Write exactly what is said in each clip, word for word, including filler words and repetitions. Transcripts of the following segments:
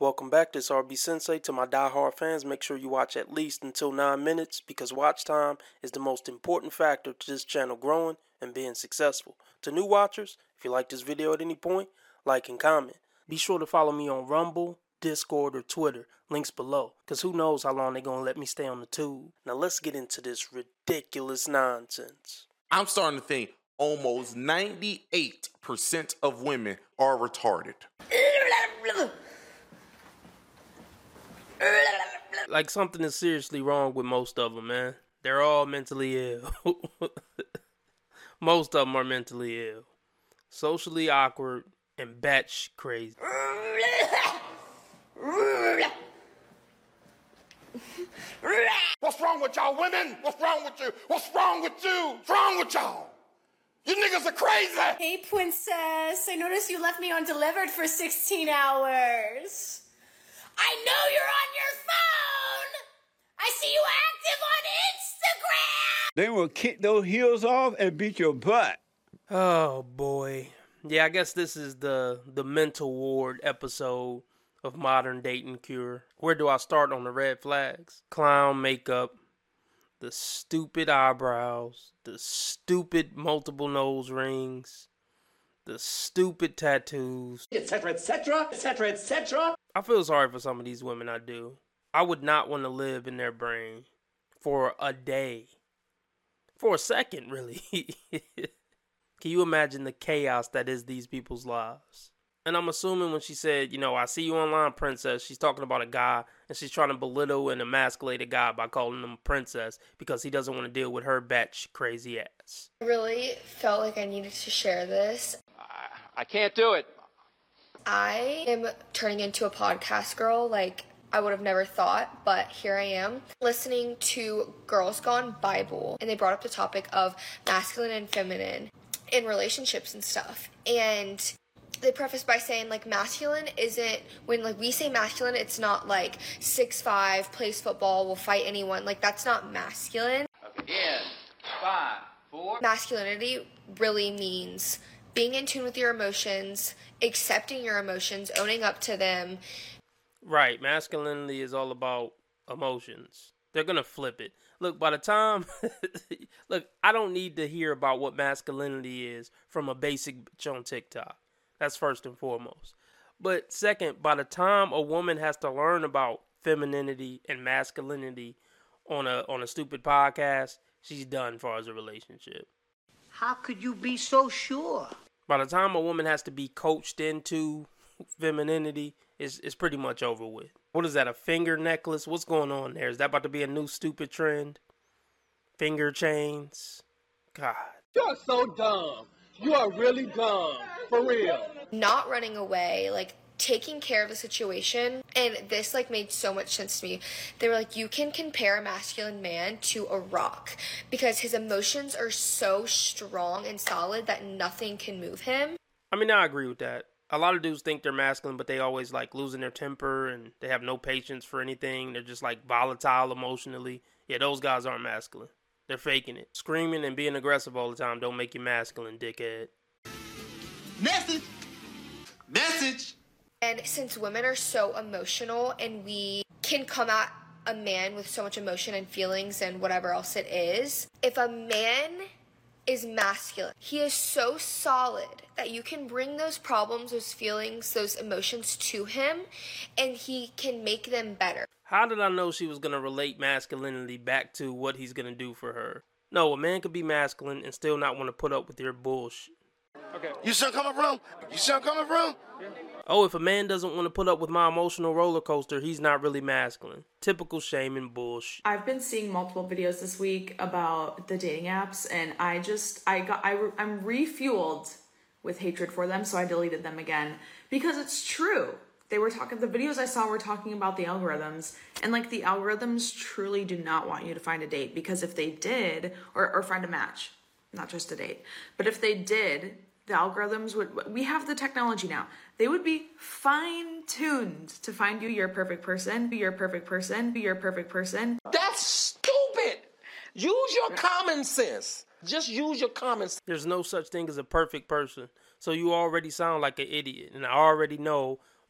Welcome back, this is R B Sensei. To my diehard fans, make sure you watch at least until nine minutes because watch time is the most important factor to this channel growing and being successful. To new watchers, if you like this video at any point, like and comment. Be sure to follow me on Rumble, Discord, or Twitter, links below, because who knows how long they're going to let me stay on the tube. Now let's get into this ridiculous nonsense. I'm starting to think almost ninety-eight percent of women are retarded. Like something is seriously wrong with most of them, man. They're all mentally ill. Most of them are mentally ill. Socially awkward and batch crazy. What's wrong with y'all women? What's wrong with you? What's wrong with you? What's wrong with y'all? You niggas are crazy! Hey, princess. I noticed you left me undelivered for sixteen hours. I know you're on your phone! I see you active on Instagram! They will kick those heels off and beat your butt. Oh, boy. Yeah, I guess this is the, the mental ward episode of Modern Dating Cure. Where do I start on the red flags? Clown makeup, the stupid eyebrows, the stupid multiple nose rings, the stupid tattoos, etc, etc, etc, et cetera. I feel sorry for some of these women, I do. I would not want to live in their brain for a day. For a second, really. Can you imagine the chaos that is these people's lives? And I'm assuming when she said, you know, I see you online, princess, she's talking about a guy and she's trying to belittle and emasculate a guy by calling him princess because he doesn't want to deal with her batch crazy ass. I really felt like I needed to share this. I, I can't do it. I am turning into a podcast girl like I would have never thought, but here I am listening to Girls Gone Bible, and they brought up the topic of masculine and feminine in relationships and stuff. And they preface by saying, like, masculine isn't, when, like, we say masculine, it's not, like, six five, plays football, will fight anyone. Like, that's not masculine. Okay, in five, four. Masculinity really means being in tune with your emotions, accepting your emotions, owning up to them. Right, masculinity is all about emotions. They're going to flip it. Look, by the time, look, I don't need to hear about what masculinity is from a basic bitch on TikTok. That's first and foremost. But second, by the time a woman has to learn about femininity and masculinity on a on a stupid podcast, she's done as far as a relationship. How could you be so sure? By the time a woman has to be coached into femininity, it's, it's pretty much over with. What is that, a finger necklace? What's going on there? Is that about to be a new stupid trend? Finger chains? God. You're so dumb. You are really dumb. For real. Not running away, like taking care of the situation. And this like made so much sense to me. They were like, you can compare a masculine man to a rock because his emotions are so strong and solid that nothing can move him. I mean, I agree with that. A lot of dudes think they're masculine, but they always like losing their temper and they have no patience for anything. They're just like volatile emotionally. Yeah, those guys aren't masculine. They're faking it. Screaming and being aggressive all the time don't make you masculine, dickhead. Message! Message! And since women are so emotional and we can come at a man with so much emotion and feelings and whatever else it is, if a man is masculine, he is so solid that you can bring those problems, those feelings, those emotions to him and he can make them better. How did I know she was going to relate masculinity back to what he's going to do for her? No, a man could be masculine and still not want to put up with your bullshit. Okay. You see where I'm coming from? You see where I'm coming from? Yeah. Oh, if a man doesn't want to put up with my emotional roller coaster, he's not really masculine. Typical shame and bullshit. I've been seeing multiple videos this week about the dating apps, and I just, I got, I, I'm refueled with hatred for them, so I deleted them again. Because it's true. They were talking, the videos I saw were talking about the algorithms, and like the algorithms truly do not want you to find a date, because if they did, or, or find a match, not just a date, but if they did, the algorithms would, we have the technology now, they would be fine-tuned to find you your perfect person, be your perfect person, be your perfect person. That's stupid. Use your common sense. Just use your common sense. There's no such thing as a perfect person. So you already sound like an idiot. And I already know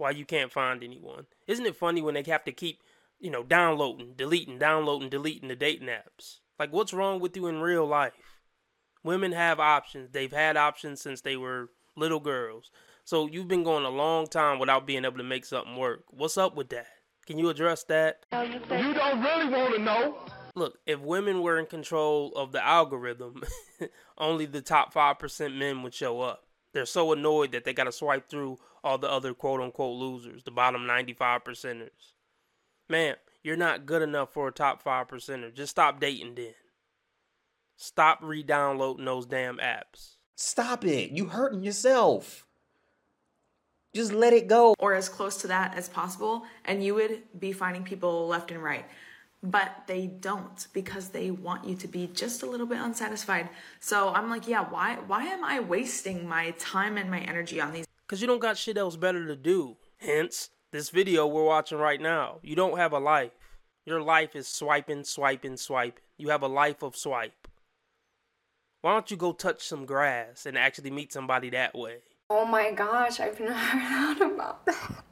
why you can't find anyone. Isn't it funny when they have to keep, you know, downloading, deleting, downloading, deleting the dating apps? Like, what's wrong with you in real life? Women have options. They've had options since they were little girls. So you've been going a long time without being able to make something work. What's up with that? Can you address that? You don't really want to know. Look, if women were in control of the algorithm, only the top five percent men would show up. They're so annoyed that they got to swipe through all the other quote-unquote losers, the bottom ninety-five percenters. Man, you're not good enough for a top five percenter. Just stop dating then. Stop re-downloading those damn apps. Stop it. You hurting yourself. Just let it go. Or as close to that as possible, and you would be finding people left and right. But they don't, because they want you to be just a little bit unsatisfied. So I'm like, yeah, why why am I wasting my time and my energy on these? Because you don't got shit else better to do. Hence, this video we're watching right now. You don't have a life. Your life is swiping, swiping, swiping. You have a life of swipe. Why don't you go touch some grass and actually meet somebody that way? Oh my gosh, I've never heard about that.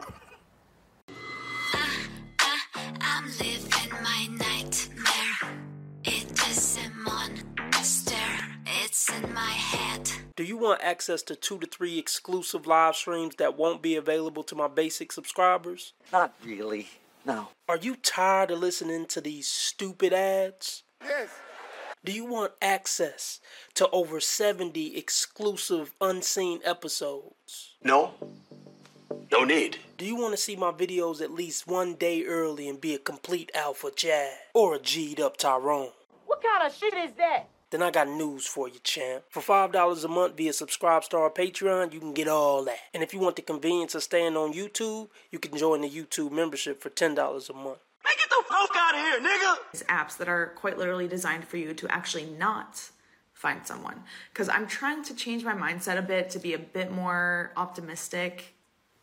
I'm living my nightmare. It is a monster. It's in my head. Do you want access to two to three exclusive live streams that won't be available to my basic subscribers? Not really, no. Are you tired of listening to these stupid ads? Yes. Do you want access to over seventy exclusive unseen episodes? No. No need. Do you want to see my videos at least one day early and be a complete alpha Chad? Or a G'd up Tyrone? What kind of shit is that? Then I got news for you, champ. For five dollars a month via Subscribestar or Patreon, you can get all that. And if you want the convenience of staying on YouTube, you can join the YouTube membership for ten dollars a month. Man, get the fuck out of here, nigga! These apps that are quite literally designed for you to actually not find someone. Because I'm trying to change my mindset a bit to be a bit more optimistic.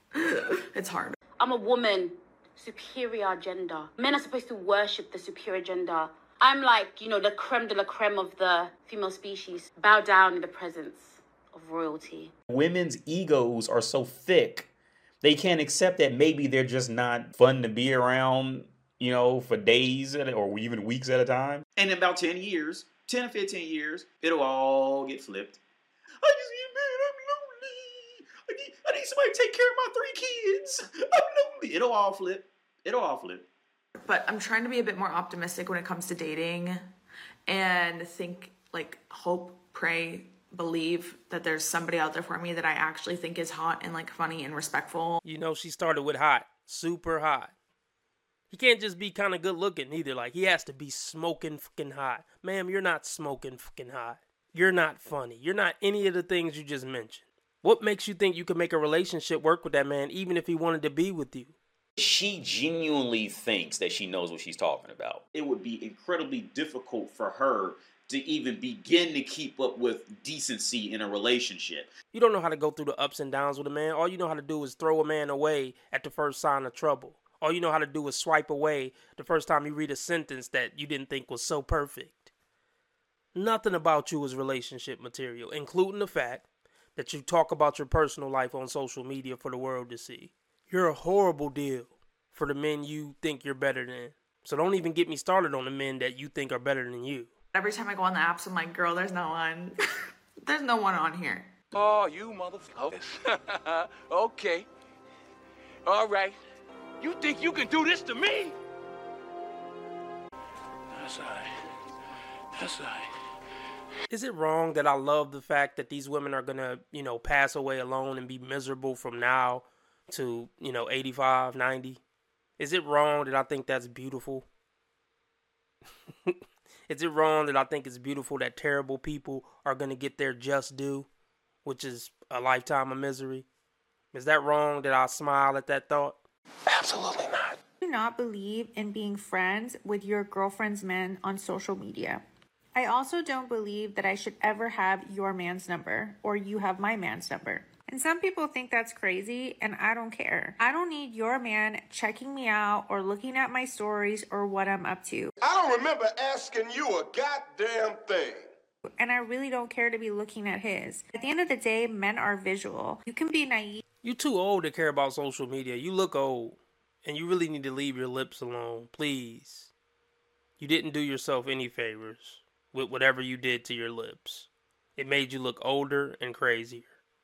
It's hard. I'm a woman, superior gender. Men are supposed to worship the superior gender. I'm like, you know, the creme de la creme of the female species. Bow down in the presence of royalty. Women's egos are so thick, they can't accept that maybe they're just not fun to be around, you know, for days at, or even weeks at a time. And in about ten years, ten or fifteen years, it'll all get flipped. I just need, man, I'm lonely. I need, I need somebody to take care of my three kids. I'm lonely. It'll all flip. It'll all flip. But I'm trying to be a bit more optimistic when it comes to dating and think, like, hope, pray, believe that there's somebody out there for me that I actually think is hot and, like, funny and respectful. You know, she started with hot. Super hot. He can't just be kind of good looking either. Like, he has to be smoking fucking hot. Ma'am, you're not smoking fucking hot. You're not funny. You're not any of the things you just mentioned. What makes you think you can make a relationship work with that man even if he wanted to be with you? She genuinely thinks that she knows what she's talking about. It would be incredibly difficult for her to even begin to keep up with decency in a relationship. You don't know how to go through the ups and downs with a man. All you know how to do is throw a man away at the first sign of trouble. All you know how to do is swipe away the first time you read a sentence that you didn't think was so perfect. Nothing about you is relationship material, including the fact that you talk about your personal life on social media for the world to see. You're a horrible deal for the men you think you're better than. So don't even get me started on the men that you think are better than you. Every time I go on the apps, I'm like, girl, there's no one. There's no one on here. Oh, you motherfuckers. Okay. All right. You think you can do this to me? That's all right. That's all right. Is it wrong that I love the fact that these women are going to, you know, pass away alone and be miserable from now to, you know, eighty-five, ninety? Is it wrong that I think that's beautiful? Is it wrong that I think it's beautiful that terrible people are going to get their just due, which is a lifetime of misery? Is that wrong that I smile at that thought? Absolutely not. Do not believe in being friends with your girlfriend's men on social media. I also don't believe that I should ever have your man's number or you have my man's number. And some people think that's crazy, and I don't care. I don't need your man checking me out or looking at my stories or what I'm up to. I don't remember asking you a goddamn thing. And I really don't care to be looking at his. At the end of the day, men are visual. You can be naive You too old to care about social media. You look old. And you really need to leave your lips alone. Please. You didn't do yourself any favors with whatever you did to your lips. It made you look older and crazier.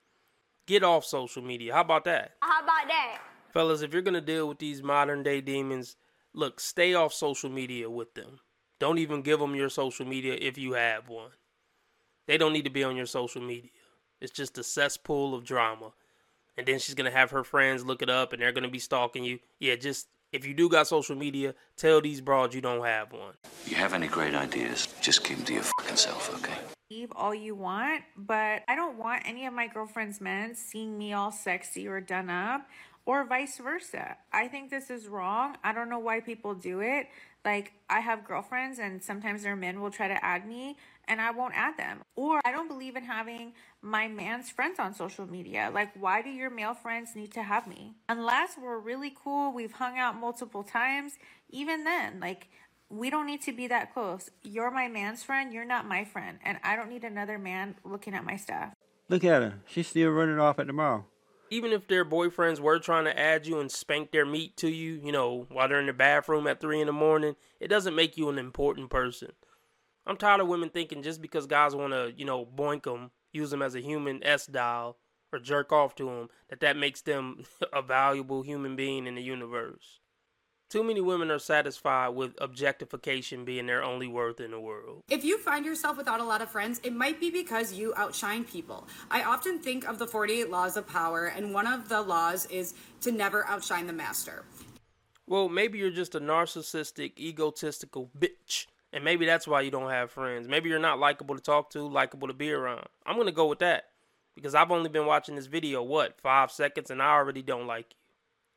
Get off social media. How about that? How about that? Fellas, if you're going to deal with these modern day demons, look, stay off social media with them. Don't even give them your social media if you have one. They don't need to be on your social media. It's just a cesspool of drama. And then she's going to have her friends look it up and they're going to be stalking you. Yeah, just, if you do got social media, tell these broads you don't have one. If you have any great ideas, just keep them to your fucking self, okay? Leave all you want, but I don't want any of my girlfriend's men seeing me all sexy or done up, or vice versa. I think this is wrong. I don't know why people do it. Like, I have girlfriends and sometimes their men will try to add me and I won't add them. Or I don't believe in having my man's friends on social media. Like, why do your male friends need to have me? Unless we're really cool, we've hung out multiple times, even then, like, we don't need to be that close. You're my man's friend, you're not my friend. And I don't need another man looking at my stuff. Look at her. She's still running off at the mall. Even if their boyfriends were trying to add you and spank their meat to you, you know, while they're in the bathroom at three in the morning, it doesn't make you an important person. I'm tired of women thinking just because guys want to, you know, boink them, use them as a human S-dial, or jerk off to them, that that makes them a valuable human being in the universe. Too many women are satisfied with objectification being their only worth in the world. If you find yourself without a lot of friends, it might be because you outshine people. I often think of the forty-eight laws of power, and one of the laws is to never outshine the master. Well, maybe you're just a narcissistic, egotistical bitch, and maybe that's why you don't have friends. Maybe you're not likable to talk to, likable to be around. I'm going to go with that, because I've only been watching this video, what, five seconds, and I already don't like you.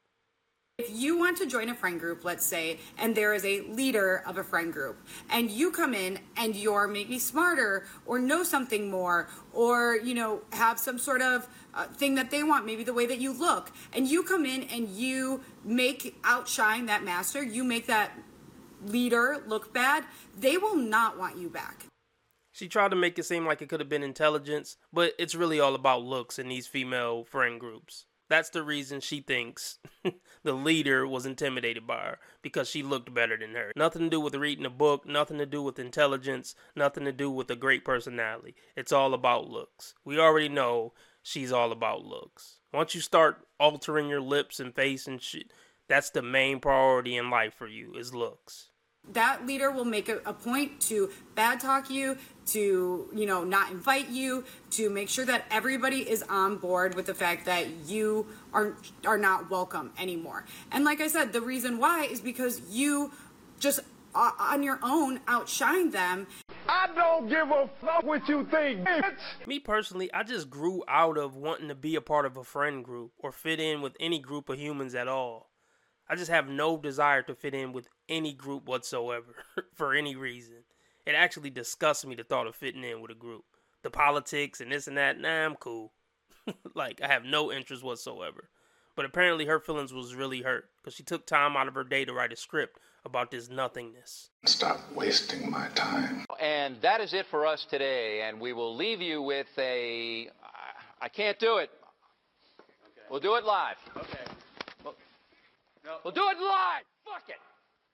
If you want to join a friend group, let's say, and there is a leader of a friend group, and you come in and you're maybe smarter or know something more, or, you know, have some sort of uh, thing that they want, maybe the way that you look, and you come in and you make outshine that master, you make that leader look bad, they will not want you back. She tried to make it seem like it could have been intelligence, but it's really all about looks in these female friend groups. That's the reason she thinks the leader was intimidated by her, because she looked better than her. Nothing to do with reading a book, nothing to do with intelligence, nothing to do with a great personality. It's all about looks. We already know she's all about looks. Once you start altering your lips and face and shit, that's the main priority in life for you, is looks. That leader will make a, a point to bad talk you, to, you know, not invite you, to make sure that everybody is on board with the fact that you are are not welcome anymore. And like I said, the reason why is because you just uh, on your own outshine them. I don't give a fuck what you think, bitch. Me personally, I just grew out of wanting to be a part of a friend group or fit in with any group of humans at all. I just have no desire to fit in with any group whatsoever for any reason. It actually disgusts me, the thought of fitting in with a group. The politics and this and that, nah, I'm cool. Like, I have no interest whatsoever. But apparently her feelings was really hurt because she took time out of her day to write a script about this nothingness. Stop wasting my time. And that is it for us today, and we will leave you with a... I can't do it. Okay. We'll do it live. Okay. We'll, no. we'll do it live. Fuck it.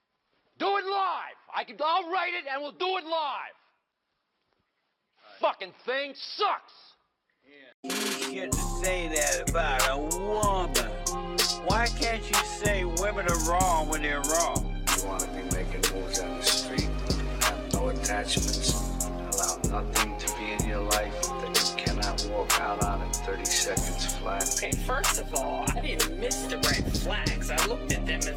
Do it live. I can, I'll write it and we'll do it live. Right. Fucking thing sucks. Yeah. You shouldn't say that about a woman. Why can't you say women are wrong when they're wrong? You want to be making moves on the street, have no attachments, allow nothing to be in your life that you cannot walk out on in thirty seconds flat. Okay, first of all, I didn't miss the red flags. I looked at them